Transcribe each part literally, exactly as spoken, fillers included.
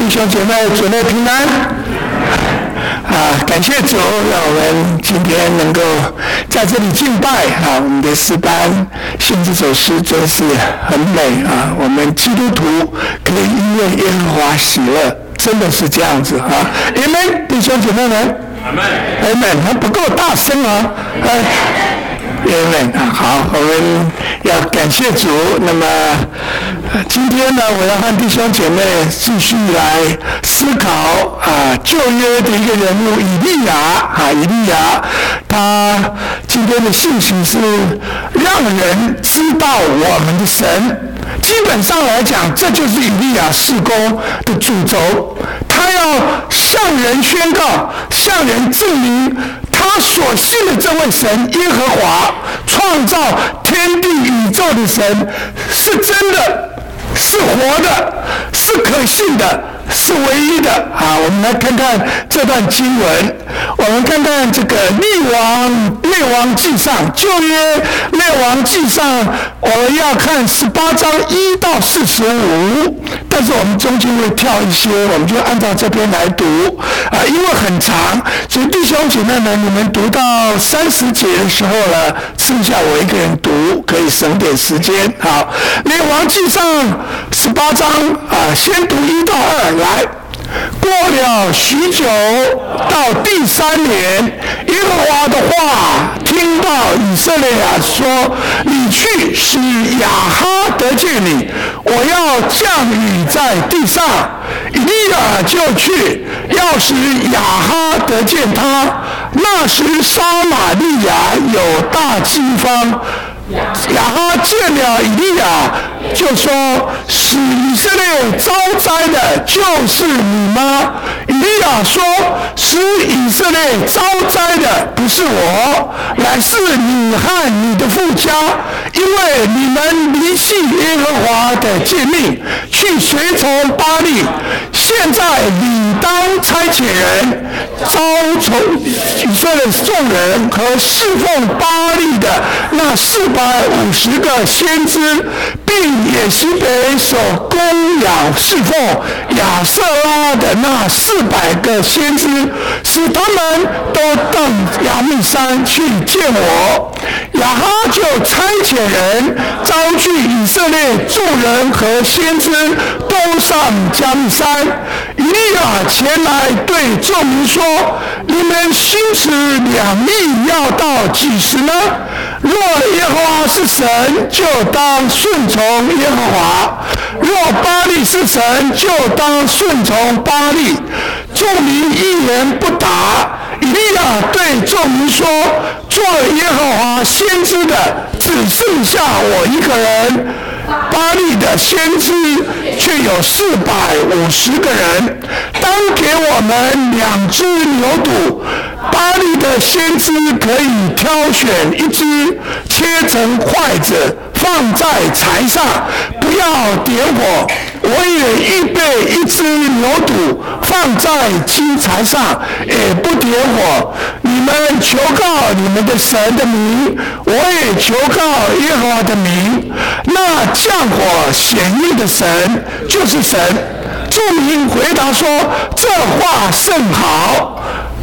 弟兄姐妹，主内平安。啊，感谢主，让我们今天能够在这里敬拜啊！我们的诗班信这首诗真是很美啊！我们基督徒可以因为耶和华喜乐，真的是这样子啊！阿们，弟兄姐妹们，阿们，阿们，还不够大声啊！哎。阿们啊，好，我们要感谢主。那么、呃、今天呢，我要和弟兄姐妹继续来思考啊旧约的一个人物以利亚啊，以利亚，他今天的信息是让人知道我们的神。基本上来讲，这就是以利亚事工的主轴，他要向人宣告，向人证明他所信的这位神耶和华，创造天地宇宙的神是真的，是活的，是可信的，是唯一的啊！我们来看看这段经文，我们看看这个列王列王记上，旧约列王记上，我们要看十八章一到四十五，但是我们中间会跳一些，我们就按照这边来读啊，因为很长，所以弟兄姐妹们，你们读到三十节的时候呢，剩下我一个人读，可以省点时间。好，列王记上十八章啊，先读一到二来。过了许久，到第三年，耶和华的话听到以色列啊说：“你去，使亚哈得见你，我要降雨在地上。”以利亚就去，要使亚哈得见他。那时撒玛利亚有大饥荒。亚哈见了以利亚，就说：“使以色列遭灾的就是你吗？”以利亚说：“使以色列遭灾的不是我，乃是你和你的父家，因为你们离弃耶和华的诫命，去随从巴力。现在你当差遣人招从以色列众人和侍奉巴力的那四百五十个先知，并也西北所供养侍奉亚瑟拉的那四百个先知，使他们都到亚密山去见我。”亚哈就差遣人招聚以色列众人和先知，都上加密山。以利亚前来对众民说：“你们心持两意要到几时呢？若耶和华是神，就当顺从耶和华；若巴力是神，就当顺从巴力。”众民一言不答。以利亚对众民说：“做耶和华先知的只剩下我一个人，巴力的先知却有四百五十个人，当给我们两只牛犊。巴力的先知可以挑选一只，切成筷子，放在柴上，不要点火。我也预备一只牛犊，放在金柴上，也不点火。你们求告你们的神的名，我也求告耶和华的名。那降火显应的神就是神。”众民回答说：“这话甚好。”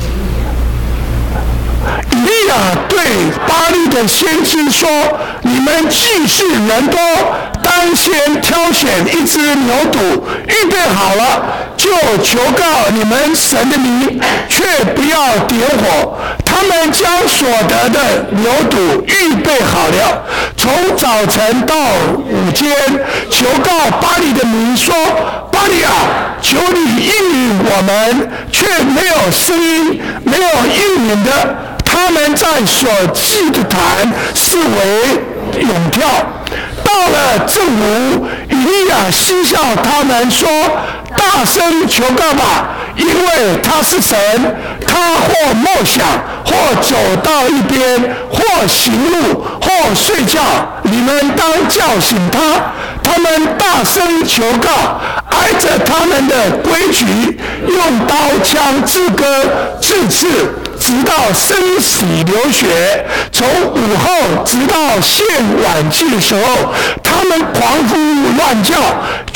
以利亚对巴力的先知说：“你们既是人多，当先挑选一只牛犊，预备好了，就求告你们神的名，却不要点火。”他们将所得的牛犊预备好了，从早晨到午间，求告巴力的名说：“巴力啊，求你应允我们。”却没有声音，没有应允的。他们在所祭的坛视为咏跳。到了正午，以利亚嬉笑他们说：“大声求告吧，因为他是神。他或默想，或走到一边，或行路，或睡觉，你们当叫醒他。”他们大声求告，挨着他们的规矩，用刀枪自割自刺，直到身洗流血。从午后直到献晚祭的时候，他们狂呼乱叫，却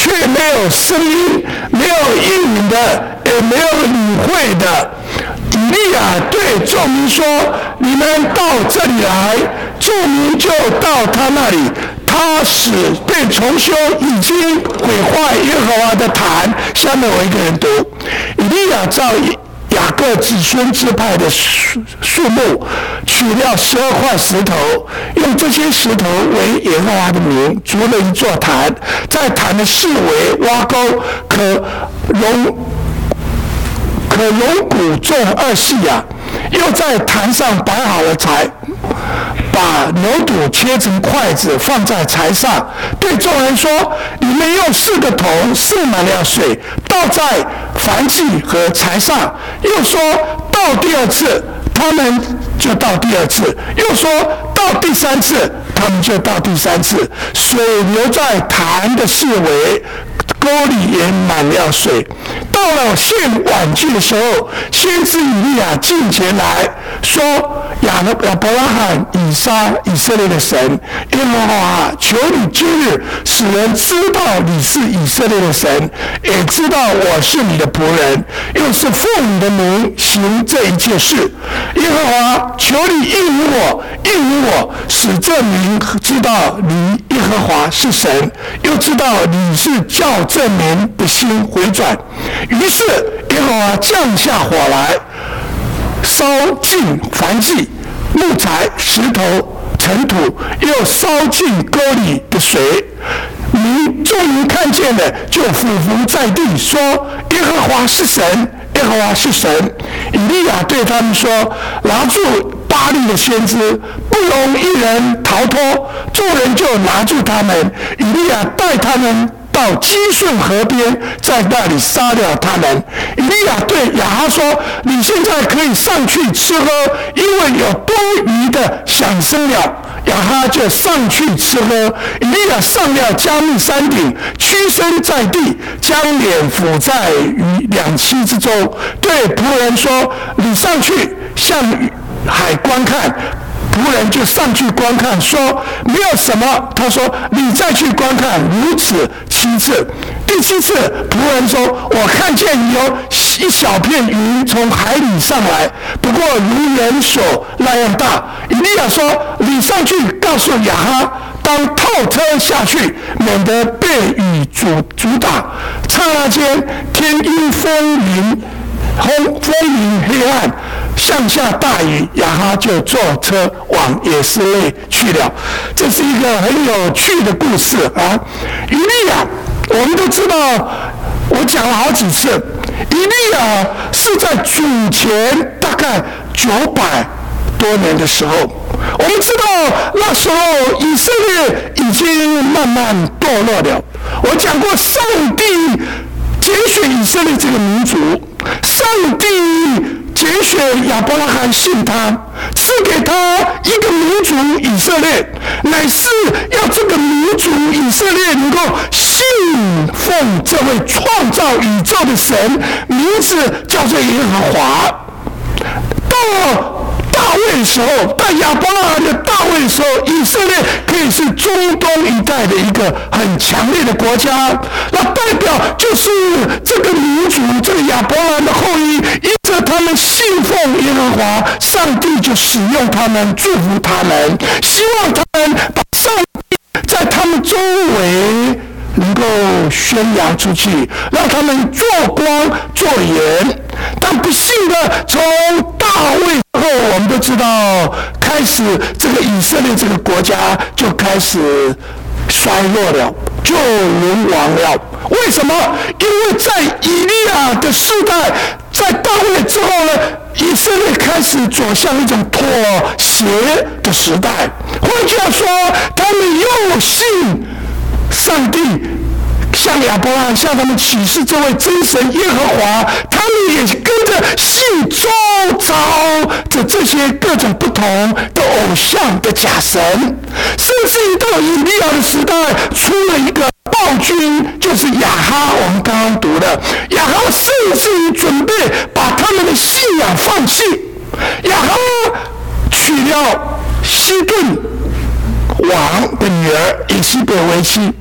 却没有声音，没有应允的，也没有理会的。以利亚对众民说：“你们到这里来。”众民就到他那里，他使便重修已经毁坏耶和华的坛。下面我一个人读：以利亚照雅各子孙支派的数数目，取了十二块石头，用这些石头为耶和华的名，筑了一座坛，在坛的四围挖沟，可容可容谷种二细亚，又在坛上摆好了柴，把牛肚切成筷子放在柴上，对众人说：“你们用四个桶盛满了水，倒在燔祭和柴上。”又说倒第二次，他们就倒第二次；又说倒第三次，他们就倒第三次。水流在坛的四围，沟里也满了水。到了献晚祭的时候，先知以利亚进前来说：“亚伯拉罕、以撒、以色列的神耶和华，求你今日使人知道你是以色列的神，也知道我是你的仆人，又是奉你的名行这一切事。耶和华，求你应允我，应允我，使这民知道你耶和华是神，又知道你是叫这民的心回转。”于是耶和华降下火来，烧尽燔祭、木材、石头、尘土，又烧尽沟里的水。民众民看见了，就俯伏在地，说：“耶和华是神，耶和华是神。”以利亚对他们说：“拿住巴力的先知，不容一人逃脱。”众人就拿住他们。以利亚带他们到基顺河边，在那里杀了他们。以利亚对亚哈说：“你现在可以上去吃喝，因为有多余的响声了。”亚哈就上去吃喝。以利亚上了加密山顶，屈身在地，将脸伏在于两栖之中，对仆人说：“你上去向海观看。”仆人就上去观看，说：“没有什么。”他说：“你再去观看。”如此七次。第七次，仆人说：“我看见有一小片云从海里上来，不过如人手那样大。”以利亚说：“你上去告诉亚哈，当套车下去，免得被雨阻阻挡。”刹那间，天阴风云，风风云黑暗，向下大雨，亚哈就坐车往以色列去了。这是一个很有趣的故事啊！以利亚，我们都知道，我讲了好几次，以利亚是在主前大概九百多年的时候。我们知道那时候以色列已经慢慢堕落了。我讲过，上帝拣选以色列这个民族，上帝拣选亚伯拉罕信他，赐给他一个民族以色列，乃是要这个民族以色列能够信奉这位创造宇宙的神，名字叫做耶和华。到大卫的时候，到亚伯拉罕的大卫的时候，以色列可以是中东一带的一个很强烈的国家，那代表就是这个民族，这个亚伯拉罕的后裔，因着他们信奉耶和华，上帝就使用他们，祝福他们，希望他们把上帝在他们周围能够宣扬出去，让他们做光做盐。但不幸的，从大卫后，我们都知道，开始这个以色列这个国家就开始衰落了，就沦亡了。为什么？因为在以利亚的世代，在大卫之后呢，以色列开始走向一种妥协的时代。换句话说，他们又信上帝，向亚伯拉罕向他们启示这位真神耶和华，他们也跟着信周遭的这些各种不同的偶像的假神，甚至于到以利亚的时代，出了一个暴君，就是亚哈。我们刚刚读的亚哈，甚至于准备把他们的信仰放弃。亚哈娶了西顿王的女儿以西别为妻，西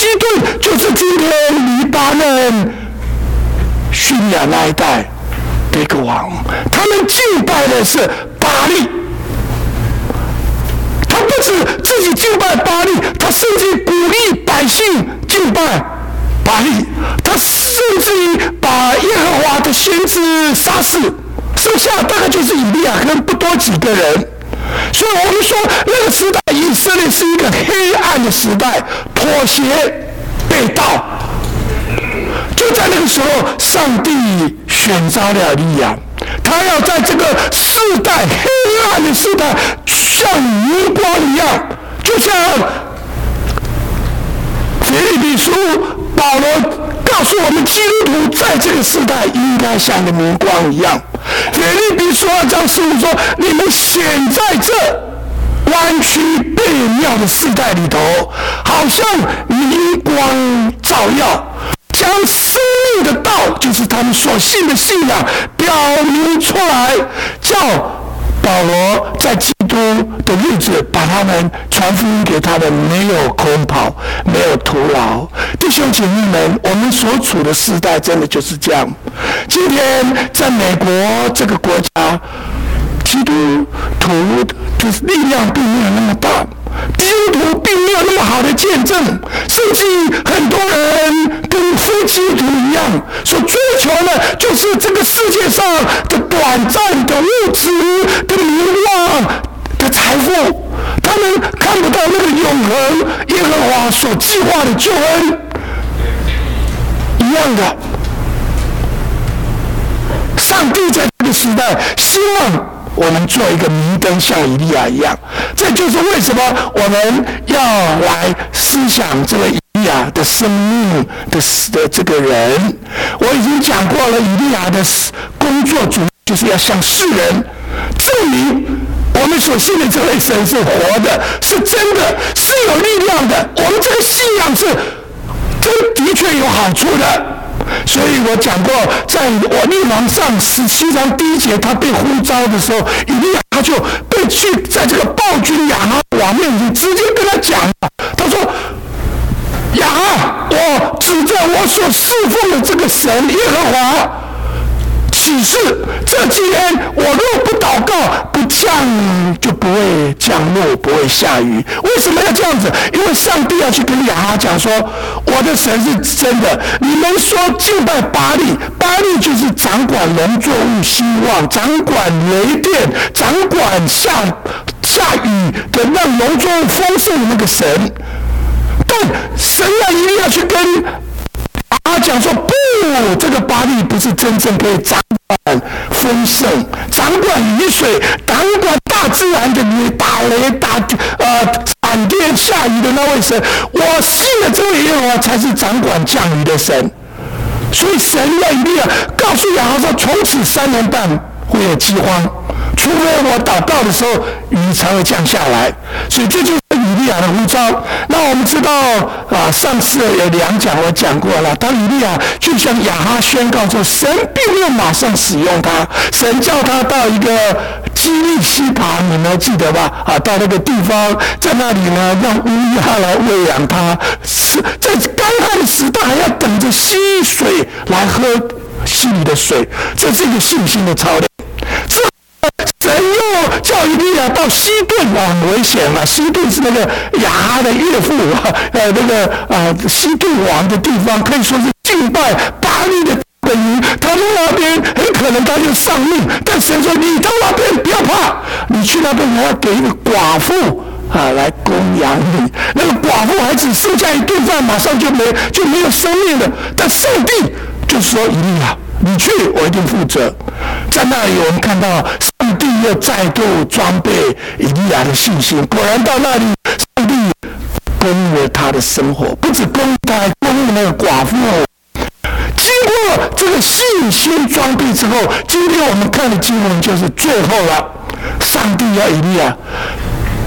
西顿就是今天黎巴嫩叙利亚那一带的一个王，他们敬拜的是巴力。他不止自己敬拜巴力，他甚至鼓励百姓敬拜巴力，他甚至于把耶和华的先知杀死，剩下大概就是以利亚跟不多几个人。所以我们说那个时代以色列是一个黑暗的时代，妥协被盗。就在那个时候，上帝选召了以利亚，他要在这个世代黑暗的时代像明光一样，就像腓立比书保罗告诉我们，基督徒在这个时代应该像个明光一样。腓立比书二章十五说：“你们显在这弯曲悖谬的世代里头，好像明光照耀，将生命的道，就是他们所信的信仰，表明出来，叫保罗在基督的日子把他们传福音给他们，没有空跑，没有徒劳。弟兄姐妹们，我们所处的时代真的就是这样。今天在美国这个国家，基督徒就是力量并没有那么大，基督徒并没有那么好的见证，甚至很多人跟非基督徒一样，所追求的就是这个世界上的短暂的物质的名望的财富，他们看不到那个永恒耶和华所计划的救恩一样的。上帝在这个时代希望我们做一个明灯，像以利亚一样。这就是为什么我们要来思想这个以利亚的生命 的, 的这个人。我已经讲过了，以利亚的工作主就是要向世人证明我们所信的这位神是活的，是真的，是有力量的。我们这个信仰是真的确有好处的。所以我讲过，在我列王上十七章第一节，他被呼召的时候，以利亚他就被去在这个暴君亚哈王面前直接跟他讲，他说：“亚哈，我指着我所侍奉的这个神耶和华起誓，这几年我若不祷告，不降就不会降落，不会下雨。为什么要这样子？因为上帝要去跟亚哈讲说，我的神是真的。你们说敬拜巴力，巴力就是掌管农作物兴旺，掌管雷电，掌管下下雨的让农作物丰盛的那个神。但神要一定要去跟他讲说，不，这个巴力不是真正可以掌管丰盛、掌管雨水、掌管大自然的打雷、打呃闪电、下雨的那位神。我信的这位耶和华才是掌管降雨的神。所以神要以利亚告诉亚哈说，从此三年半会有饥荒，除非我祷告的时候雨才会降下来。所以这就是以利亚的呼召。那我们知道啊，上次有两讲我讲过了，当以利亚就向亚哈宣告说，神并没有马上使用他，神叫他到一个基利西爬，你们记得吧？啊，到那个地方，在那里呢，让乌鸦来喂养他。是在干旱的时代，还要等着溪水来喝溪里的水，这是一个信心的操练。神又叫以利亚到西顿啊，很危险啊！西顿是那个亚哈的岳父啊，呃，那个啊西顿王的地方，可以说是敬拜巴力的等于他到那边很可能他就丧命。但神说：“你到那边不要怕，你去那边还要给一个寡妇啊来供养你。那个寡妇还只剩下一顿饭，马上就没就没有生命了。但上帝就说：以利亚，你去，我一定负责。”在那里，我们看到上帝又再度装备以利亚的信心。果然到那里，上帝供应了他的生活，不止供应他，还供应那个寡妇。经过这个信心装备之后，今天我们看的经文就是最后了。上帝要以利亚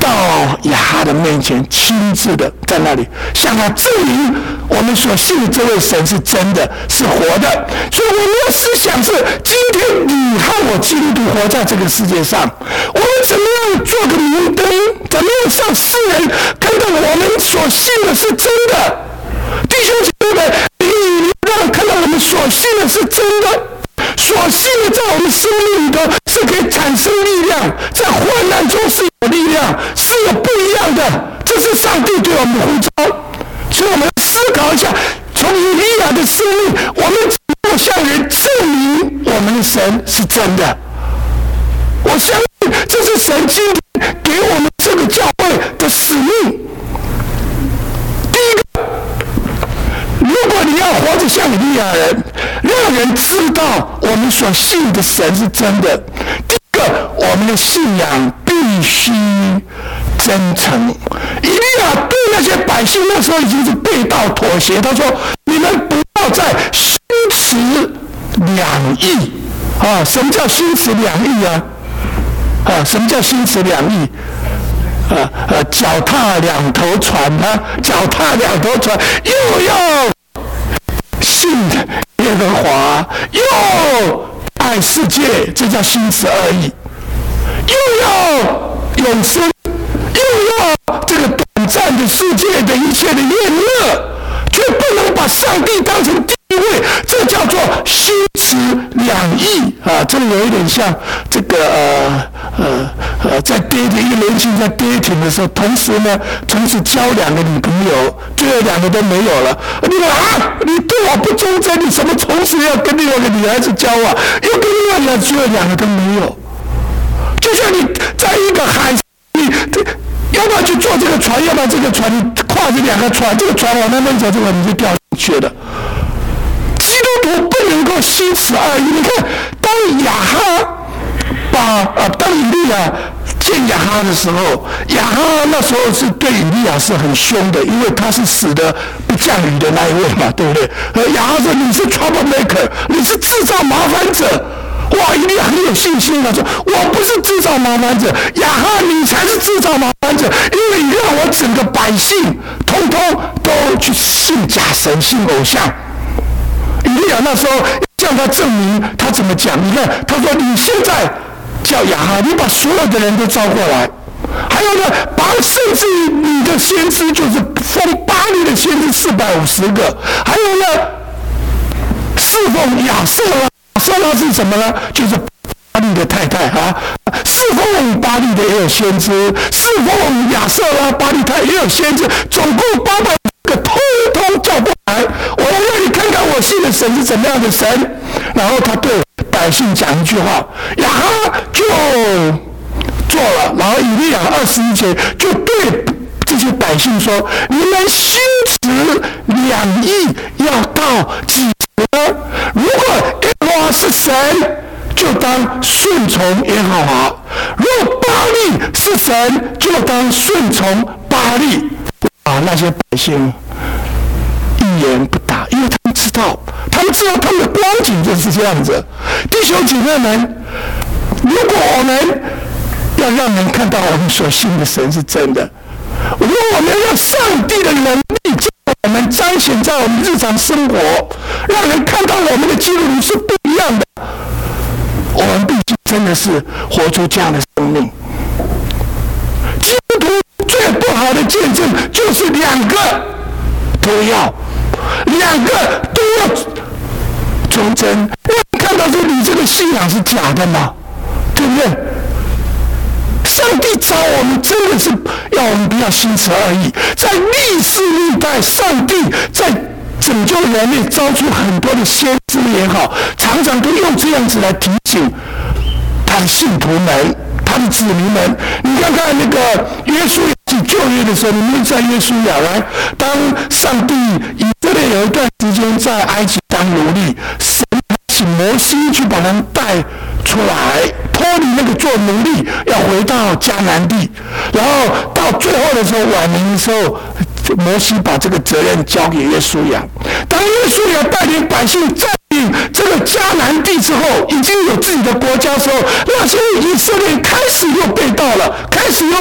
到亚哈的面前，亲自的在那里向他证明我们所信的这位神是真的，是活的。所以我们的思想是：今天你和我基督徒活在这个世界上，我们怎么样做个明灯，怎么样让世人看到我们所信的是真的？弟兄姐妹们，你让人看到我们所信的是真的，所信的在我们生命里头是可以产生力量，在患难中是有力量，是有不一样的。这是上帝对我们的呼召。所以我们思考一下，从以利亚的生命，我们怎么向人证明我们的神是真的？我相信这是神今天给我们这个教会的使命。第一个，如果你要活着像以利亚人，让人知道我们所信的神是真的，第一个，我们的信仰必须真诚。以利亚对那些百姓那时候已经是背道妥协，他说：“你们不要再心持两意啊！什么叫心持两意啊？啊，什么叫心持两意？啊啊，脚踏两头船啊，脚踏两头船，又要信耶和华，又爱世界，这叫心持二意；又要永生，又要这个短暂的世界的一切的厌乐，却不能把上帝当成第一位，这叫做心持两意啊！这个有一点像这个呃呃呃，在 dating 一个年轻人在 dating 的时候，同时呢，同时交两个女朋友，最后两个都没有了。你说啊，你对我不忠贞，你怎么同时要跟另外一个女孩子交往，又跟另外一个，最后两个都没有？就像你在一个海，你要不要去坐这个船，要不要这个船，你跨着两个船，这个船往那边走，这个你就掉进去了。基督徒不能够心持二意。你看，当亚哈把啊，当以利亚见亚哈的时候，亚哈那时候是对以利亚是很凶的，因为他是死的不降雨的那一位嘛，对不对？而亚哈说：“你是 troublemaker， 你是制造麻烦者。”哇，以利亚很有信心的说：“我不是制造麻烦者，亚哈你才是制造麻烦者，因为你让我整个百姓通通都去信假神、信偶像。”以利亚那时候向他证明，他怎么讲？你看，他说：“你现在叫亚哈，你把所有的人都招过来，还有呢，把甚至你的先知，就是奉巴力的先知四百五十个，还有呢，侍奉亚瑟拉。亚瑟拉是什么呢？就是巴力的太太啊。侍奉巴力的也有先知，侍奉亚瑟拉、巴力太也有先知，总共八百个，通通叫过来。我要让你看看我信的神是怎么样的神。”然后他对百姓讲一句话，亚哈就做了。然后以利亚二十一节就对这些百姓说：“你们心持两意，要到几时呢？如果耶和华是神，就当顺从耶和华；如果巴力是神，就当顺从巴力。”啊，那些百姓一言不答，因为他们知道，他们知道他们的光景就是这样子。弟兄姐妹们，如果我们要让人看到我们所信的神是真的，如果我们要让上帝的能力在我们彰显在我们日常生活，让人看到我们的基督徒是不一样的，我们必须真的是活出这样的生命。基督徒最不好的见证就是两个都要，两个都要忠贞。让人看到说你这个信仰是假的吗？对不对？上帝找我们真的是要我们不要心持二意。在历世历代，上帝在拯救人类招出很多的先知也好，常常都用这样子来提醒他的信徒们、他的子民们。你看看那个约书亚记旧约的时候，你们在约书亚来，当上帝以色列有一段时间在埃及当奴隶，神请摩西去把他们带出来，脱离那个做奴隶，要回到迦南地。然后到最后的时候，晚年的时候，摩西把这个责任交给约书亚。当约书亚带领百姓占领这个迦南地之后，已经有自己的国家的时候，那些以色列开始又被盗了，开始又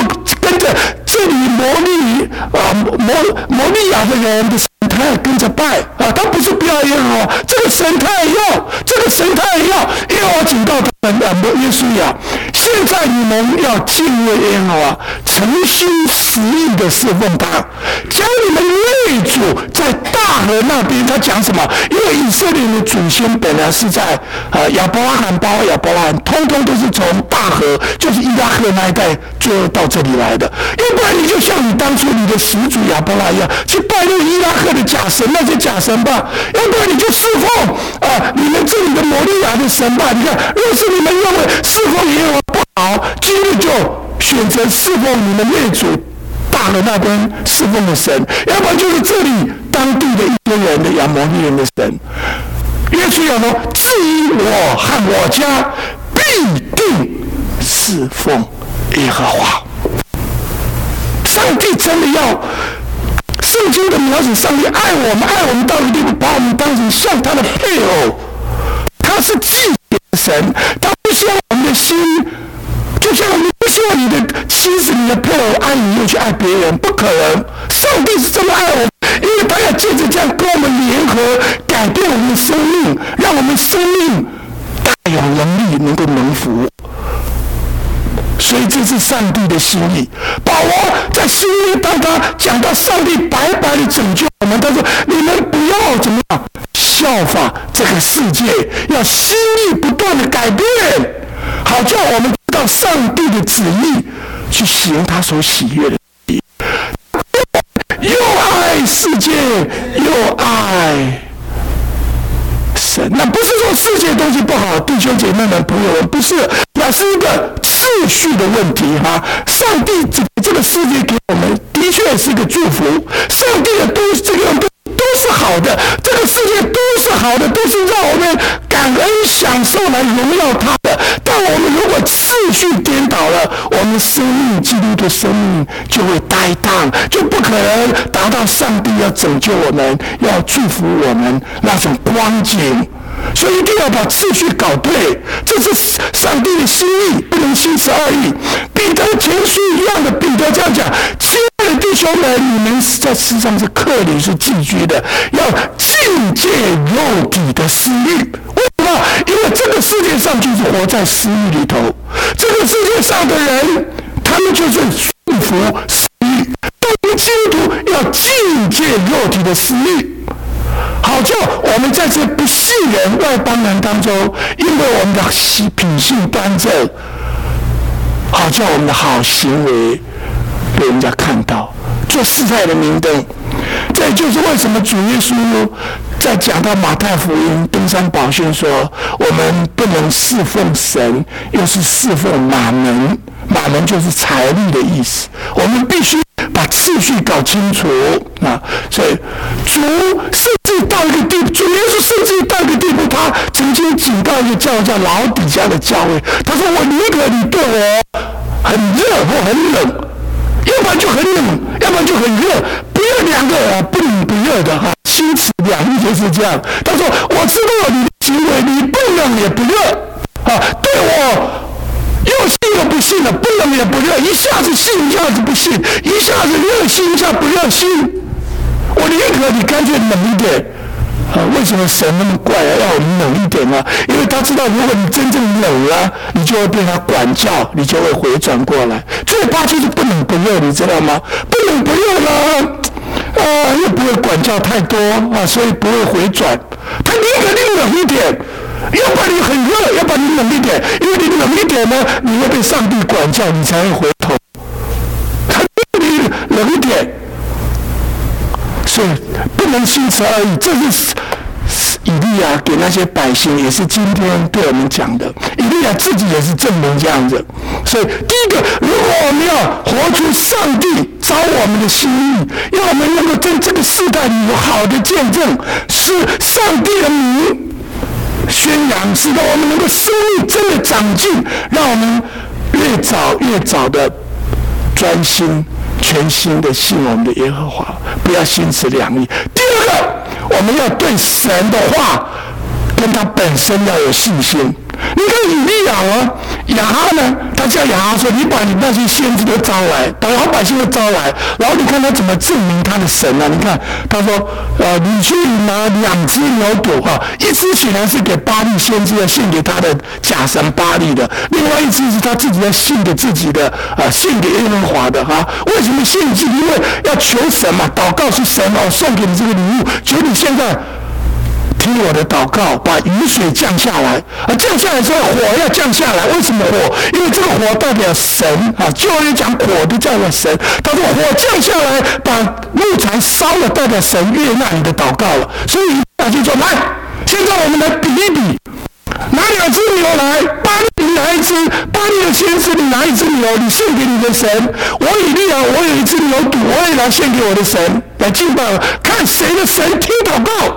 跟着这里摩利啊摩摩利亚的人的神，他也跟着拜啊，他不是不要耶和华，这个神他也要，这个神他也要。耶和华警告他们啊，耶稣呀，现在你们要敬畏耶和华，诚心实意的侍奉他，将你们列祖在大河那边。他讲什么？因为以色列的祖先本来是在啊亚伯拉罕，包括亚伯拉罕，通通都是从大河，就是伊拉克那一带，最后到这里来的。要不然你就像你当初你的始祖亚伯拉罕一样，去拜那个伊拉克的假神，那些假神吧；要不然你就侍奉啊你们这里的摩利亚的神吧。你看，若是你们认为侍奉耶和华不好，今日就选择侍奉你们列祖大河那边侍奉的神，要不然就是这里当地的一些人的亚摩利人的神。耶稣要说：“至于我和我家，必定侍奉耶和华。”上帝真的要，圣经的描写上帝爱我们，爱我们到一个地步，把我们当成像他的配偶。他是祭典的神，他不希望我们的心，就像我们不希望你的妻子、你的配偶爱你又去爱别人，不可能。上帝是这么爱我们，因为他要借着这样跟我们联合，改变我们的生命，让我们生命大有能力能够能福。所以这是上帝的心意。保罗在新约当他讲到上帝白白的拯救我们，他说：“你们不要怎么样效法这个世界，要心意不断的改变，好叫我们知道上帝的旨意，去行他所喜悦的。又爱世界，又爱神。那不是说世界的东西不好，弟兄姐妹们、朋友们，不是，那是一个秩序的问题哈。上帝这个世界给我们的确是一个祝福，上帝的都这个都都是好的，这个世界都是好的，都是让我们感恩享受来荣耀他的。但我们如果次序颠倒了，我们生命基督的生命就会呆荡，就不可能达到上帝要拯救我们、要祝福我们那种光景。所以一定要把次序搞对，这是上帝的心意，不能心持二意。彼得前书一样的，彼得这样讲：亲爱的弟兄们，你们在世上是客旅，是寄居的，要禁戒肉体的私欲。为什么？因为这个世界上就是活在私欲里头，这个世界上的人，他们就是束缚私欲。我们基督徒要禁戒肉体的私欲。好叫我们在这不信人外邦人当中，因为我们的品性端正，好叫我们的好行为被人家看到，做世代的明灯。这就是为什么主耶稣在讲到马太福音登山宝训说，我们不能侍奉神，又是侍奉马门。马门就是财力的意思，我们必须把次序搞清楚啊！所以主甚至到一个地步，主耶稣甚至到一个地步，他曾经警告一个教会叫老底嘉的教会，他说：“我宁可你对我很热或很冷，要不然就很冷，要不然就很热，不要两个啊不冷不热的哈，心持两意就是这样。”他说：“我知道你的行为，你不冷也不热啊，对我。”又信又不信了，不冷也不热，一下子信，一下子不信，一下子热心，一下不热心。我宁可你干脆冷一点啊！为什么神那么怪啊？要我们冷一点啊？因为他知道，如果你真正冷了，你就会被他管教，你就会回转过来。最怕就是不冷不热，你知道吗？不冷不热了，啊，又不会管教太多啊，所以不会回转。他宁可你冷一点。要不然你很热，要不然你冷一点，因为你冷一点呢，你会被上帝管教，你才会回头。他你冷一点，所以不能心持二意。这是以利亚给那些百姓，也是今天对我们讲的。以利亚自己也是证明这样子。所以第一个，如果我们要活出上帝招我们的心意，要我们能够在这个世代里有好的见证，是上帝的名宣扬，使得我们能够生命真的长进，让我们越早越早的专心全心的信我们的耶和华，不要心持两意。第二个，我们要对神的话跟他本身要有信心。 你看以利亚啊，亚哈呢，他叫亚哈说：“你把你那些先知都招来，把老百姓都招来。”然后你看他怎么证明他的神呢、啊？你看他说：“呃，你去拿两只牛犊哈，一只显然是给巴力先知要献给他的假神巴力的，另外一只是他自己要献给自己的啊，献给耶和华的哈。为什么献祭？因为要求神嘛，祷告是神哦送给你这个礼物，求你现在。”听我的祷告，把雨水降下来。而降下来之后，火要降下来。为什么火？因为这个火代表神啊。旧约讲火都叫做神。他说火降下来，把木材烧了，代表神悦纳你的祷告了。所以他就说：来，现在我们来比一比，拿两只牛来，巴力你拿一只，巴力的先知你拿一只牛，你献给你的神。我以利亚，我有一只牛犊，我也来献给我的神，来敬拜，看谁的神听祷告。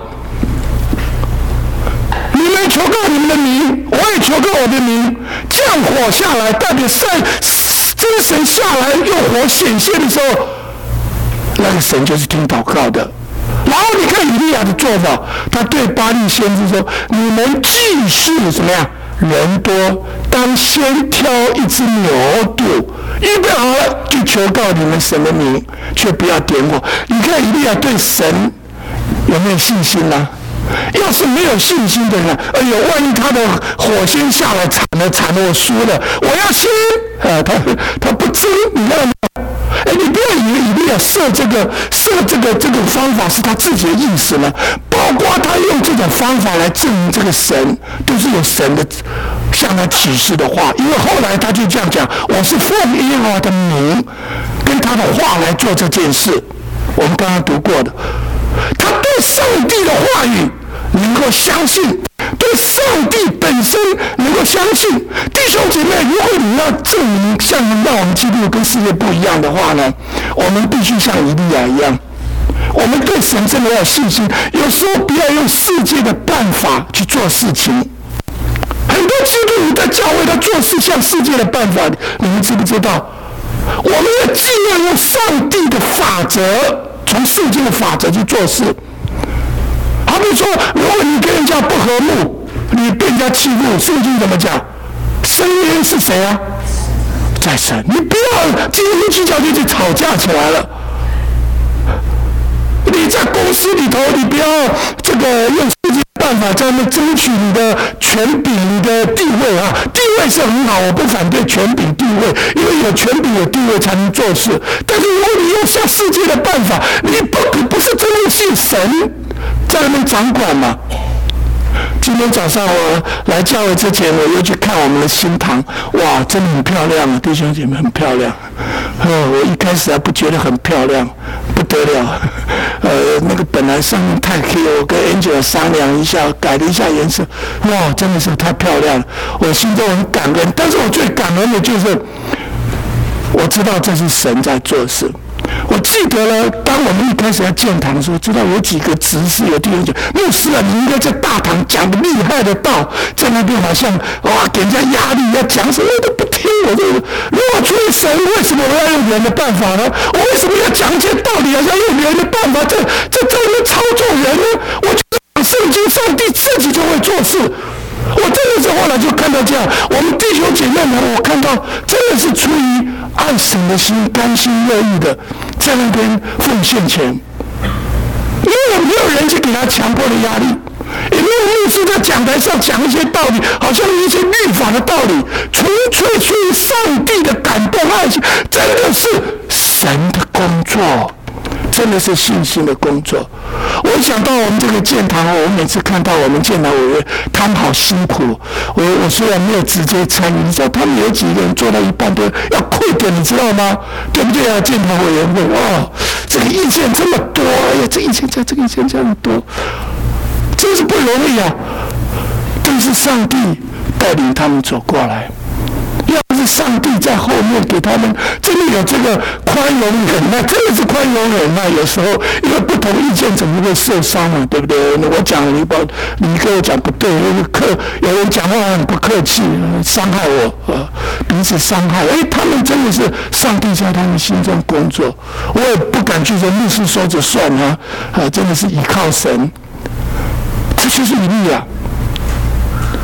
你们求告你们的名，我也求告我的名。降火下来，代表神真神下来用火显现的时候，那个神就是听祷告的。然后你看以利亚的做法，他对巴力先知说：“你们继续怎么样？人多，当先挑一只牛犊，预备好了就求告你们神的名，却不要点火。”你看以利亚对神有没有信心呢、啊？要是没有信心的人，哎呦，万一他的火先下来，惨了惨了，我输了，我要先啊，他他不争，你知道吗？哎，你不要以为以利亚设这个设这个这个方法是他自己的意思呢，包括他用这种方法来证明这个神都是有神的向他启示的话，因为后来他就这样讲：我是奉耶和华的名跟他的话来做这件事。我们刚刚读过的。他对上帝的话语能够相信，对上帝本身能够相信。弟兄姐妹，如果你要证明像让我们基督跟世界不一样的话呢，我们必须像以利亚一样，我们对神真的要有信心。有时候不要用世界的办法去做事情。很多基督徒在教会他做事像世界的办法，你们知不知道？我们要尽量用上帝的法则，从圣经的法则去做事。好比说，如果你跟人家不和睦，你被人家欺负，圣经怎么讲？伸冤是谁啊？在神。你不要斤斤计较就去吵架起来了。你在公司里头，你不要这个用世界办法在那争取你的权柄、你的地位啊！地位是很好，我不反对权柄、地位，因为有权柄、有地位才能做事。但是如果你用像世界的办法，你不不是真正信神在那边掌管嘛？今天早上我来教会之前，我又去看我们的新堂，哇，真的很漂亮啊！弟兄姐妹，很漂亮。呃，我一开始还不觉得很漂亮，不得了。呃，那个本来上面太黑，我跟 Angela 商量一下，改了一下颜色，哇，真的是太漂亮了。我心中很感恩，但是我最感恩的就是，我知道这是神在做事。我记得呢，当我们一开始要建堂的时候，知道有几个执事有弟兄讲，牧师啊，你应该在大堂讲的厉害的道，在那边好像哇给人家压力，要讲什么都不听。我就如果出于神，为什么我要用人的办法呢？我为什么要讲一些道理，要用人的办法？这这这能操纵人呢？我就是讲圣经，上帝自己就会做事。我真的是后来就看到这样，我们弟兄姐妹们，我看到真的是出于爱神的心，甘心乐意的在那边奉献钱，因为没有人去给他强迫的压力，也没有牧师在讲台上讲一些道理，好像一些律法的道理，纯粹出于上帝的感动爱心，真的是神的工作。真的是信心的工作。我想到我们这个建堂，我每次看到我们建堂委员，他们好辛苦。我我虽然没有直接参与，你知道他们有几个人做到一半都要跪的，你知道吗？对不对啊？建堂委员会，哇，这个意见这么多，哎呀，这意见这这个意见这么多，真是不容易啊！但是上帝带领他们走过来。要是上帝在后面给他们真的有这个宽容忍耐，真的是宽容忍耐。有时候因为不同意见怎么会受伤啊？对不对？我讲你不，你跟我讲不对，因为客有人讲话很不客气，伤害我，呃，彼此伤害。哎，他们真的是上帝在他们心中工作。我也不敢去说牧师说着算啊，啊，真的是依靠神。这就是以利亚。你看他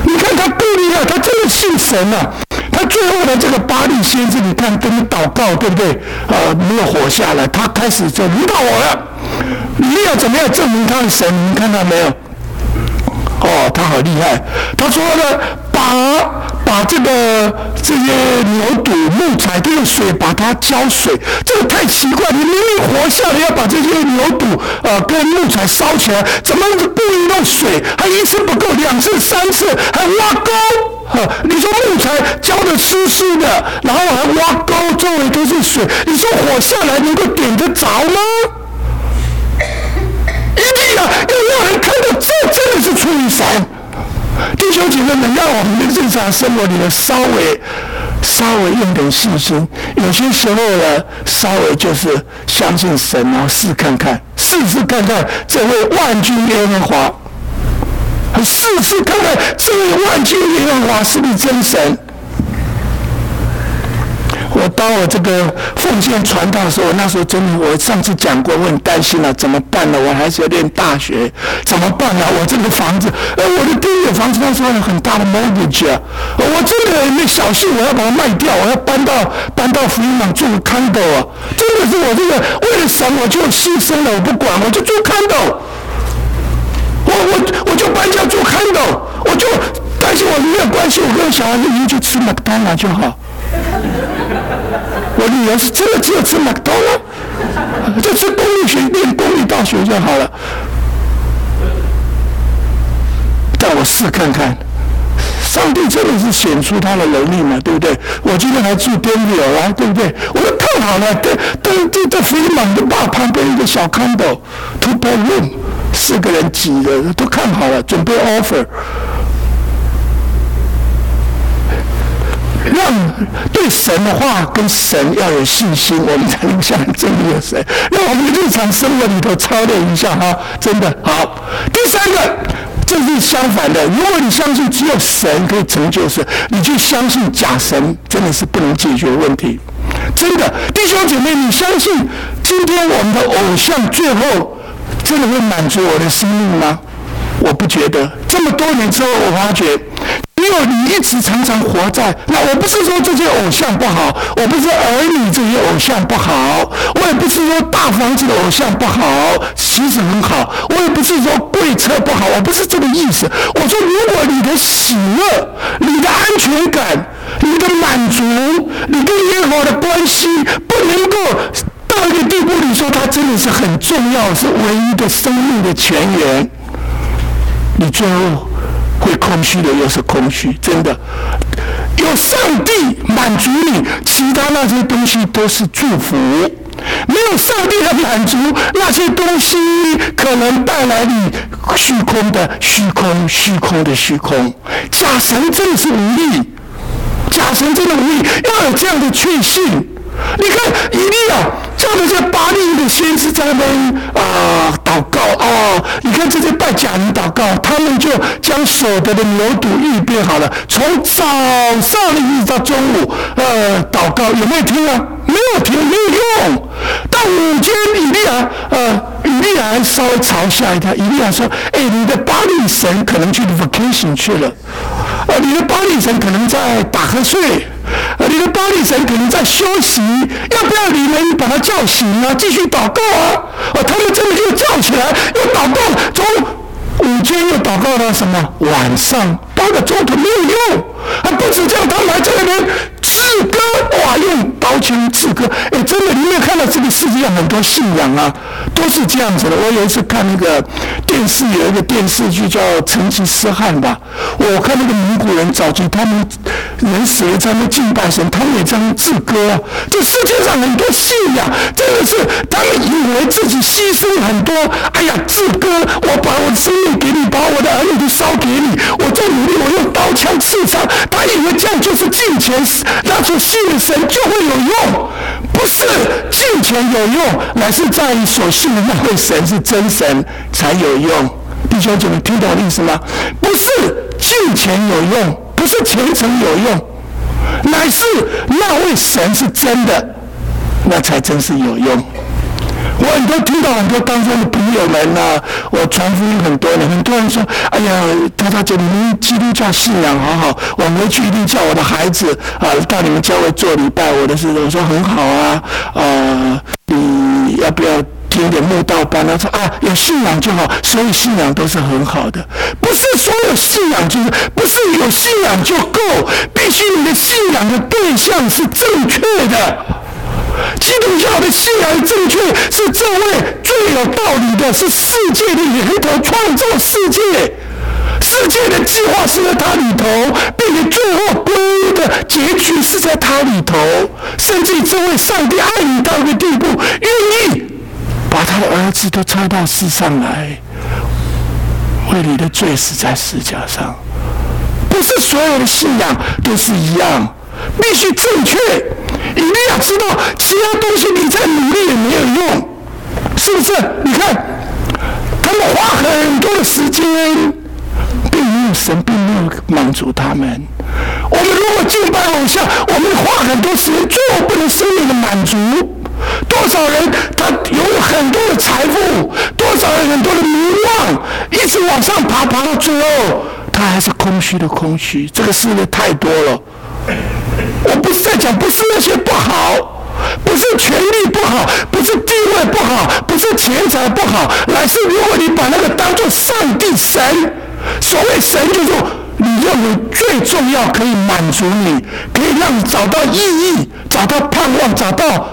他多厉害，他真的信神啊！他最后的这个巴力先知，你看跟你祷告，对不对？呃，没有活下来，他开始就轮到我了。你要怎么样证明他的神？你们看到没有？哦，他好厉害！他说呢，把把这个这些牛肚木材都用水把它浇水，这个太奇怪！你明明活下来，要把这些牛肚呃跟木材烧起来，怎么故意用水？还一次不够，两次、三次，还挖沟。啊、你说木材浇得湿湿的，然后还挖沟，周围都是水，你说火下来能够点得着吗？一定要要让人看到，这真的是出于神。弟兄姐妹们，让我们的日常生活里面稍微稍微用点信心，有些时候呢，稍微就是相信神，然后试看看，试试看看这位万军耶和华，试试看看这位万军耶和华是不是真神。我当我这个奉献传道的时候，那时候真的，我上次讲过，我很担心了、啊，怎么办呢？我还是要念大学，怎么办呢、啊？我这个房子，呃，我的第一个房子那时候有很大的 mortgage 啊，我真的没小心，我要把它卖掉，我要搬到搬到福音堂住 condo 啊，真的是我这个为了神，我就牺牲了，我不管，我就住 condo， 我我我就搬家住 condo， 我就担心我没有关系，我跟小孩子一起去吃麦当劳就好。我女儿是真的只有吃麦当劳，就吃公立学念公立大学就好了。但我试看看，上帝真的是显出他的能力嘛，对不对？我今天还住边柳啊，对不对？我都看好了，对对对，在福音堂的坝旁边一个小 condo two bedroom， 四个人挤的都看好了，准备 offer。让对神的话跟神要有信心，我们才能相信真的有神。让我们的日常生活里头操练一下哈，真的好。第三个，这是相反的。如果你相信只有神可以成就事，你就相信假神真的是不能解决问题。真的，弟兄姐妹，你相信今天我们的偶像最后真的会满足我的生命吗？我不觉得。这么多年之后，我发觉。因为你一直常常活在那，我不是说这些偶像不好，我不是儿女这些偶像不好，我也不是说大房子的偶像不好，其实很好，我也不是说贵车不好，我不是这个意思。我说，如果你的喜乐、你的安全感、你的满足、你跟耶和华的关系不能够到一个地步，你说它真的是很重要，是唯一的生命的泉源，你最后会空虚的，又是空虚，真的。有上帝满足你，其他那些东西都是祝福。没有上帝的满足，那些东西可能带来你虚空的虚空，虚空的虚空。假神真的是无力，假神真的无力，要有这样的确信。你看以利亚叫那些巴力的先知在那边啊祷告哦，你看这些拜假尼祷告，他们就将所得的牛犊预备好了，从早上一直到中午，呃，祷告有没有听啊？没有听，没有用。到午间，以利亚呃，以利亚还稍微嘲笑一下，以利亚说：“哎，你的巴力神可能去 vacation 去了，呃，你的巴力神可能在打瞌睡。”呃，你的巴力神可能在休息，要不要你们把他叫醒啊？继续祷告啊！哦，他们真的又叫起来，又祷告，从午间又祷告到什么？晚上八个钟头没有用，还不止这样，他们还在那边诗歌，哇，用刀枪刺歌。哎，真的，你没有看到这个世界上很多信仰啊，都是这样子的。我有一次看那个电视，有一个电视剧叫《成吉思汗》吧，我看那个蒙古人早期他们人死了在那敬拜神，他们也这样自歌啊。这世界上很多信仰，真的是他们以为自己牺牲很多，哎呀，自歌，我把我的生命给你，把我的儿女都烧给你，我做努力，我用刀枪刺伤，他以为这样就是敬虔，那所信的神就会有用。不是敬虔有用，乃是在于所信的那位神是真神才有用。弟兄姐妹，听懂我的意思吗？不是敬虔有用，不是虔诚有用，乃是那位神是真的，那才真是有用。 我很多听到很多当中的朋友们啊，我传福音很多年，很多人说：“哎呀，他他姐，你们基督教信仰好好，我回去一定叫我的孩子啊到你们教会做礼拜。”我的是我说很好啊，呃，你要不要听点慕道班？他说啊，有信仰就好，所有信仰都是很好的，不是所有信仰就是不是有信仰就够，必须你的信仰的对象是正确的。基督教的信仰正确，是这位最有道理的，是世界的源头，创造世界，世界的计划是在它里头，并且最后归的结局是在它里头。甚至这位上帝爱你到一个地步，愿意把他的儿子都差到世上来，为你的罪死在十字架上。不是所有的信仰都是一样，必须正确。以利亚知道其他东西你再努力也没有用，是不是？你看他们花很多的时间，并没有神并没有满足他们。我们如果敬拜偶像，我们花很多时间，最后不能生命的满足。多少人他拥有很多的财富，多少人很多的名望，一直往上爬，爬到最后他还是空虚的空虚。这个世界太多了。我不是在讲，不是那些不好，不是权力不好，不是地位不好，不是钱财不好，乃是如果你把那个当作上帝神，所谓神就是你认为最重要，可以满足你，可以让你找到意义，找到盼望，找到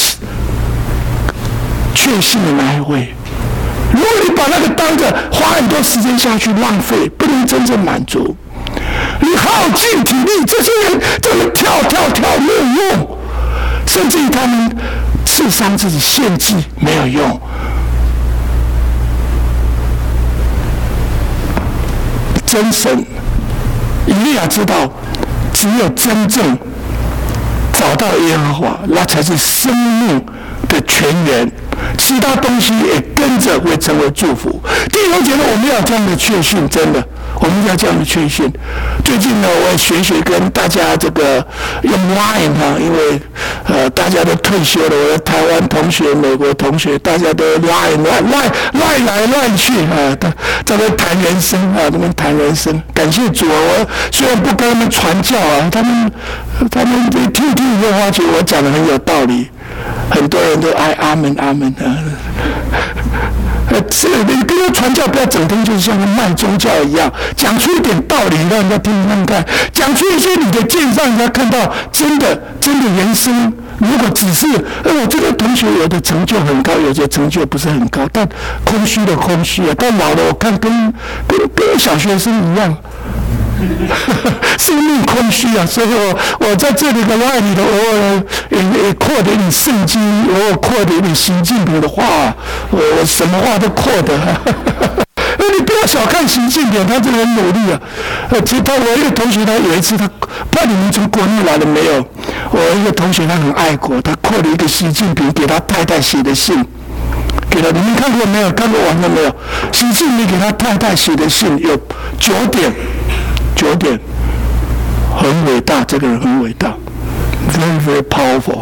确信的那一位。如果你把那个当着花很多时间下去浪费，不能真正满足。你耗尽体力，这些人这么跳跳跳没有用，甚至于他们刺伤自己献祭没有用。真神以利亚知道，只有真正找到耶和华，那才是生命的泉源，其他东西也跟着会成为祝福。弟兄姐妹，我们要这样的确信，真的。我们要这样的确信。最近呢，我也学学跟大家这个用 Line 哈，因为呃大家都退休了，我的台湾同学、美国同学，大家都 Line Line Line 来 Line 去啊，在那谈人生啊，他们谈人生。感谢主啊！我虽然不跟他们传教啊，他们他们听听以后发觉我讲的很有道理，很多人都爱阿门阿门啊。呃，是你跟他传教，不要整天就像卖宗教一样，讲出一点道理让人家听听看，讲出一些你的见证，让人家看到真的真的人生。如果只是，呃，我这个同学有的成就很高，有的成就不是很高，但空虚的空虚啊，但老了我看跟跟跟小学生一样。生命空虚啊，所以我我在这里的外里头，我也也扩点你圣经，我扩点你习近平的话，我我什么话都扩的。那你不要小看习近平，他真的很努力啊。呃，其实他我一个同学，他有一次他不知道你们从国内来了没有？我一个同学他很爱国，他扩了一个习近平给他太太写的信。给了你们看过没有？看过网上没有？习近平给他太太写的信有九点。九点，很伟大，这个人很伟大 ，very very powerful，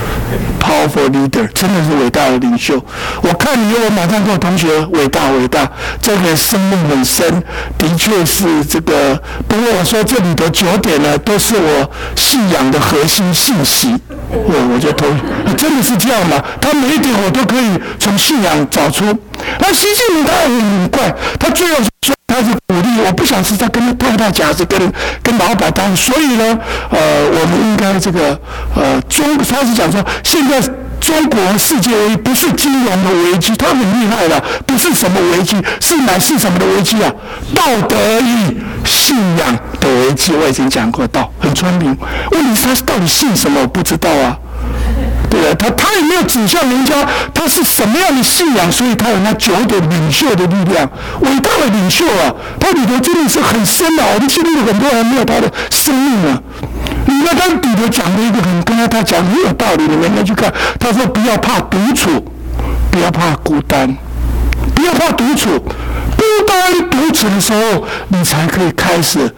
powerful leader， 真的是伟大的领袖。我看你，我马上跟我同学，伟大伟大，这个生命很深，的确是这个。不过我说这里的九点呢，都是我信仰的核心信息。我我就同真的是这样吗？他每一点我都可以从信仰找出。那习近平他也很怪，他最后说他是鼓励，我不想是在跟太太讲，是跟跟老板谈。所以呢，呃，我们应该这个呃中，他是讲说现在。中国世界危机不是金融的危机，他很厉害了，不是什么危机，是乃是什么的危机啊？道德与信仰的危机。我已经讲过道，很聪明。问题是他到底信什么，我不知道啊。对啊，他他也没有指向人家他是什么样的信仰，所以他有那九点领袖的力量，伟大的领袖啊！他里头真的是很深啊，我们现在有很多人没有他的生命啊。你看他里头讲的一个很，跟他他讲很有道理，你们应该去看。他说不要怕独处，不要怕孤单，不要怕独处，孤单独处的时候，你才可以开始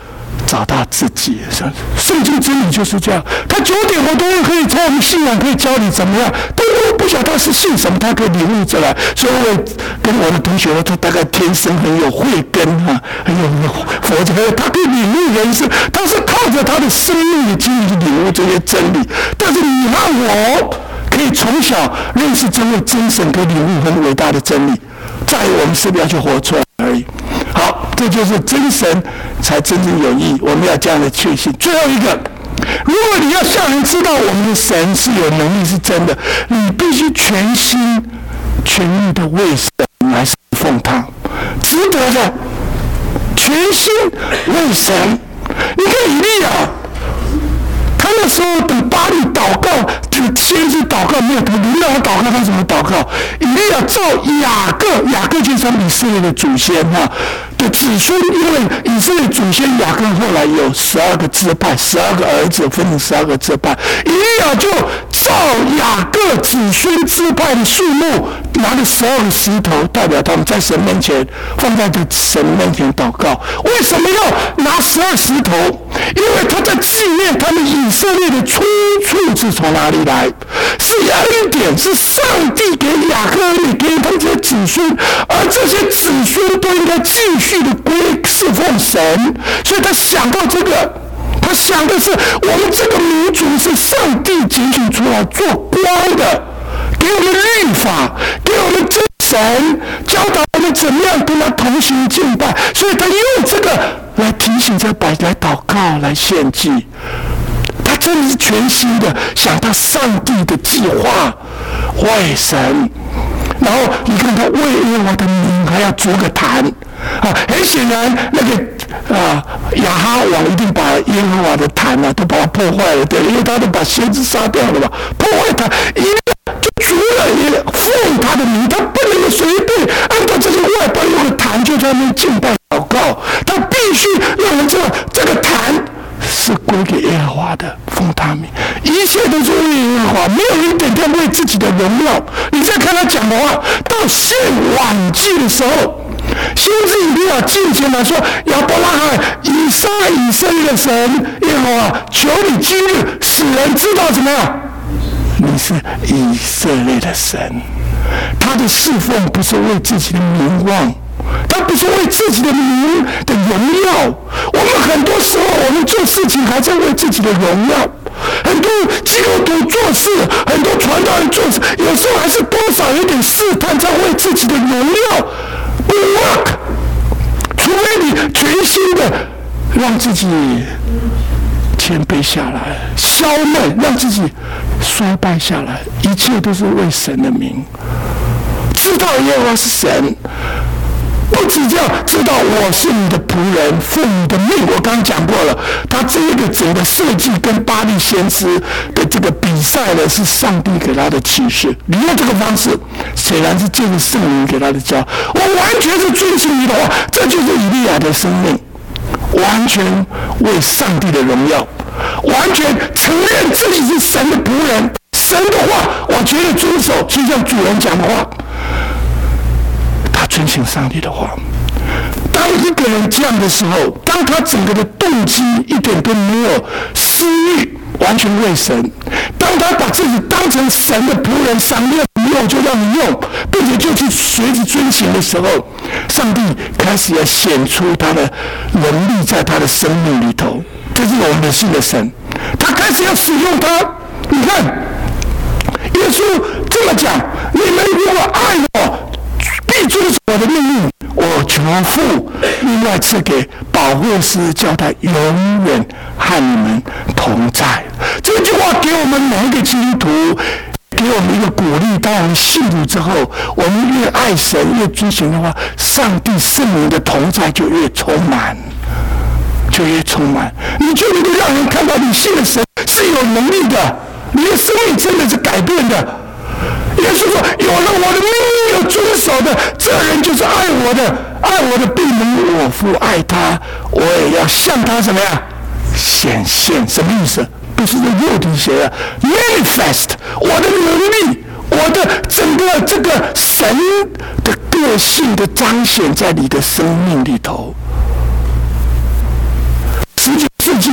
找到自己。圣经真理就是这样，他九点我都可以从我们信仰可以教你怎么样，但我不晓得他是信什么，他可以领悟着来。所以我跟我的同学说，他大概天生很有慧根啊，很有佛教，他可以领悟人生，他是靠着他的生命的经历去领悟这些真理。但是你和我可以从小认识这位真神，可以领悟很伟大的真理，在于我们是不是要去活出来而已。好，这就是真神才真正有意义，我们要这样的确信。最后一个，如果你要向人知道我们的神是有能力是真的，你必须全心全意的为神来侍奉他，值得的，全心为神。你看以利亚，他那时候等巴力祷告，先知祷告没有，他领导他祷告，他怎么祷告？以利亚照雅各，雅各就是他们以色列的祖先哈的子孙，因为以色列祖先雅各后来有十二个支派，十二个儿子分成十二个支派，以利亚就照雅各子孙支派的数目，拿了十二个石头，代表他们在神面前放在这神面前祷告。为什么要拿十二石头？因为他在纪念他们以色列的出处是从哪里来，是恩典，是上帝给雅各恩典给他们这些子孙，而这些子孙都应该继续的归侍奉神。所以他想到这个，他想的是我们这个民族是上帝拣选出来做光的，给我们律法，给我们真神，教导我们怎么样跟他同行敬拜。所以他用这个来提醒这百来祷告，来献祭。他真的是全心的想到上帝的计划，为神。然后你看他为耶和华的名还要筑个坛啊，很显然那个啊亚哈王一定把耶和华的坛啊都把它破坏了，对，因为他都把先知杀掉了嘛，破坏他，一就筑了也奉他的名，他不能够随便按照这些外邦用的坛就在那边敬拜祷告，他必须让人知道这个坛是归给耶和华的，奉他名，一切都是为耶和华，没有一点点为自己的荣耀。你再看他讲的话，到献晚祭的时候，先知以利亚进前来说：“亚伯拉罕、以撒、以色列的神耶和华，求你今日使人知道怎么样？你是以色列的神。”他的侍奉不是为自己的名望。他不是为自己的名的荣耀，我们很多时候我们做事情还在为自己的荣耀，很多基督徒做事，很多传道人做事，有时候还是多少有点试探，在为自己的荣耀不 work， 除非你全心的让自己谦卑下来，消闷，让自己衰败下来，一切都是为神的名，知道耶和华是神。不只这样，知道我是你的仆人，奉你的命。我刚刚讲过了，他这一个整个设计跟巴力先知的这个比赛呢，是上帝给他的启示。你用这个方式，显然是借着圣灵给他的教。我完全是遵循你的话，这就是以利亚的生命，完全为上帝的荣耀，完全承认自己是神的仆人。神的话，我绝对遵守，就像主人讲的话。他遵循上帝的话。当一个人这样的时候，当他整个的动机一点都没有私欲，完全为神；当他把自己当成神的仆人，赏你不用就让你用，并且就去随之遵行的时候，上帝开始要显出他的能力在他的生命里头。这是我们的信的神，他开始要使用他。你看，耶稣这么讲：你们如果爱我，必遵守我的命令，我求父另外赐给保惠师，叫他永远和你们同在。这句话给我们每一个基督徒，给我们一个鼓励。当我们信主之后，我们越爱神，越遵循的话，上帝圣灵的同在就越充满，就越充满。你就能够让人看到你信的神是有能力的，你的生命真的是改变的。耶稣说：“有了我的命令有遵守的，这人就是爱我的，爱我的必能我父爱他，我也要向他怎么样显现？什么意思？不是用肉体写的 ，manifest 我的能力，我的整个这个神的个性的彰显在你的生命里头。”十九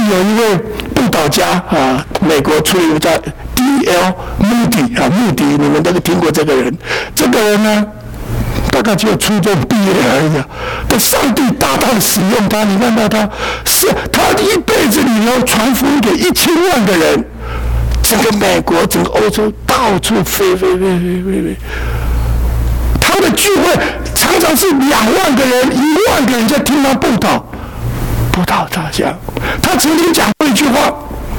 有一位布道家啊，美国出一个叫 D L Moody 啊，穆迪，你们都听过这个人。这个人呢，大概只有初中毕业而已啊，但上帝大大的使用他。你看到他是他一辈子里头传福音给一千万个人，整个美国、整个欧洲到处飞飞飞飞飞飞。他的聚会常常是两万个人、一万个人在听他布道。布道大家，他曾经讲过一句话：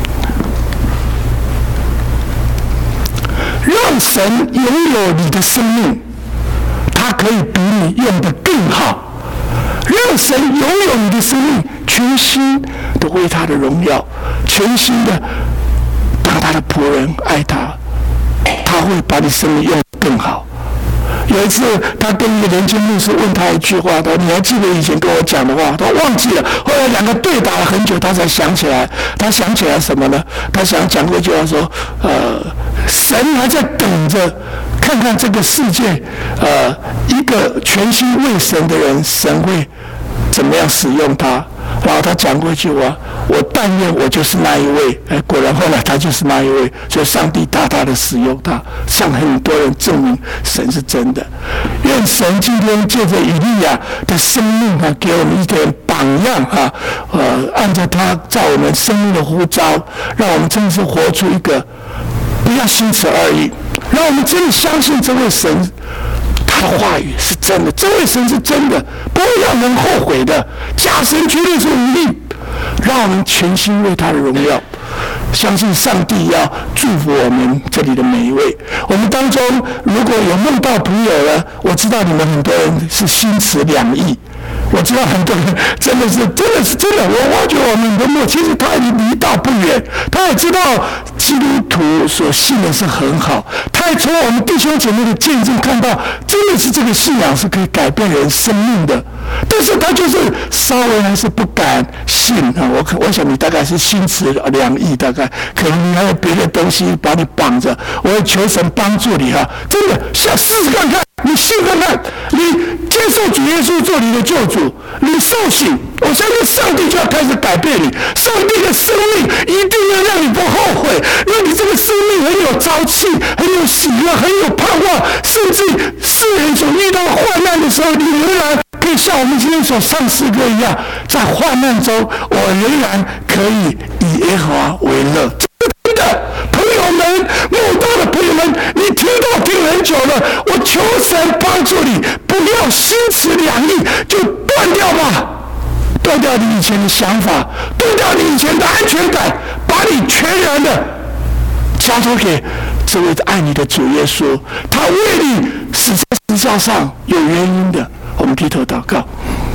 让神拥有你的生命，他可以比你用得更好。让神拥有你的生命，全心的为他的荣耀，全心的当他的仆人，爱他，他会把你生命用得更好。有一次，他跟一个年轻牧师问他一句话，他说：“你还记得以前跟我讲的话？”他忘记了。后来两个对打了很久，他才想起来。他想起来什么呢？他想讲过一句话说：“呃，神还在等着看看这个世界，呃，一个全心为神的人，神会怎么样使用他。”然后他讲过一句话：“我但愿我就是那一位。”哎，果然后来他就是那一位，所以上帝大大的使用他，向很多人证明神是真的。愿神今天借着以利亚的生命啊，给我们一点榜样啊，呃，按照他在我们生命的呼召，让我们真是活出一个不要心持二意，让我们真的相信这位神。他的话语是真的，这位神是真的，不会让人后悔的。假神绝对是无力，让我们全心为他的荣耀。相信上帝要祝福我们这里的每一位。我们当中如果有梦到朋友了，我知道你们很多人是心持两意。我知道很多人真的是真的是真的，我挖掘我们的梦，其实他已经离道不远，他也知道基督徒所信的是很好，他也从我们弟兄姐妹的见证看到，真的是这个信仰是可以改变人生命的。但是他就是稍微还是不敢信啊！我我想你大概是心持两意，大概可能你还有别的东西把你绑着。我要求神帮助你哈，真的想试试看看。你信看看，你接受主耶稣做你的救主，你受洗，我相信上帝就要开始改变你。上帝的生命一定要让你不后悔，让你这个生命很有朝气，很有喜乐，很有盼望，甚至世人所遇到患难的时候，你仍然可以像我们今天所唱诗歌一样，在患难中，我仍然可以以耶和华为乐。真的，朋友们，慕道的朋友们，你听到听很久了，我求神帮助你，不要心持两意就断掉吧，断掉你以前的想法，断掉你以前的安全感，把你全然的交托给这位爱你的主耶稣，他为你死在十字架上有原因的。我们低头祷告。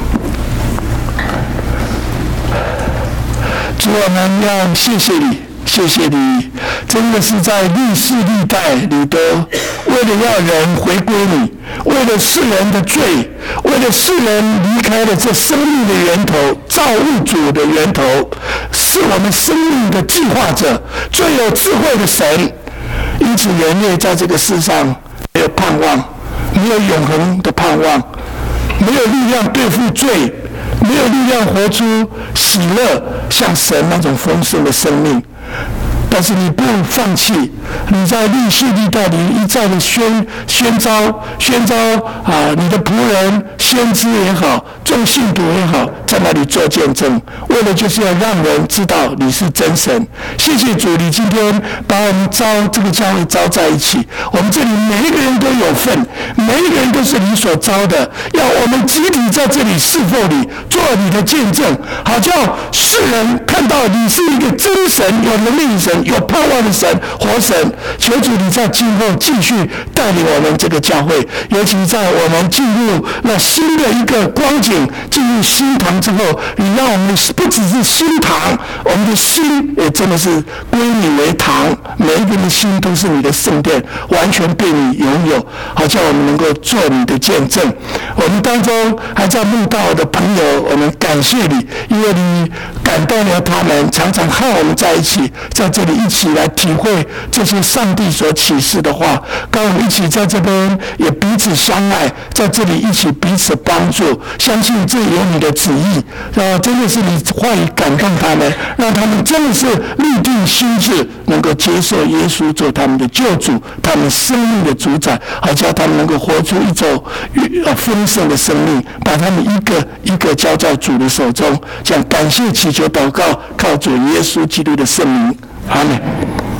主，我们要谢谢你，谢谢你，真的是在历世历代里都为了要人回归你，为了世人的罪，为了世人离开了这生命的源头，造物主的源头，是我们生命的计划者，最有智慧的神。因此人类在这个世上没有盼望，没有永恒的盼望，没有力量对付罪，没有力量活出喜乐，像神那种丰盛的生命。但是你不放弃，你在历世历代里一再的宣宣召宣召啊，你的仆人先知也好，众信徒也好，在那里做见证，为了就是要让人知道你是真神。谢谢主，你今天把我们招这个教会招在一起，我们这里每一个人都有份，每一个人都是你所招的，要我们集体在这里侍奉你，做你的见证，好叫世人看到你是一个真神，有能力的神，有盼望的神，活神。求主你在今后继续带领我们这个教会，尤其在我们进入那新的一个光景，进入新堂之后，你让我们不只是新堂，我们的心也真的是归你为堂，每一个人的心都是你的圣殿，完全被你拥有，好叫我们能够做你的见证。我们当中还在慕道的朋友，我们感谢你，因为你感动了他们，常常和我们在一起，在这里一起来体会这些上帝所启示的话，跟我们一起在这边也彼此相爱，在这里一起彼此是帮助，相信这有你的旨意，啊，真的是你话语感动他们，让他们真的是立定心志，能够接受耶稣做他们的救主，他们生命的主宰，好叫他们能够活出一种丰盛的生命，把他们一个一个交在主的手中，这样感谢祈求祷告，靠主耶稣基督的圣名，阿们。